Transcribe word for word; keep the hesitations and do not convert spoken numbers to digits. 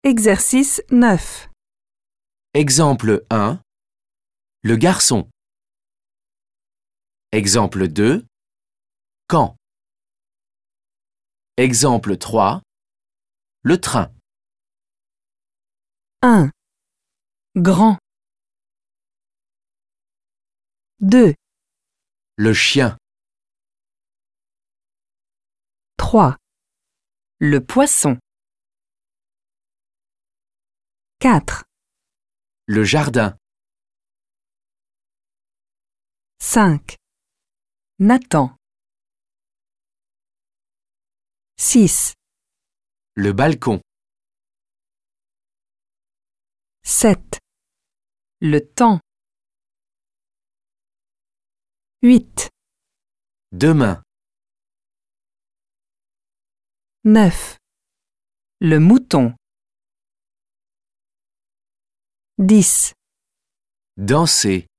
Exercice neuf. Exemple un. Le garçon. Exemple deux. Quand. Exemple trois. Le train. un. Grand. deux. Le chien. trois. Le poisson. quatre. Le jardin. cinq. Nathan. six. Le balcon. sept. Le temps. huit. Demain. neuf. Le mouton. dix. Danser.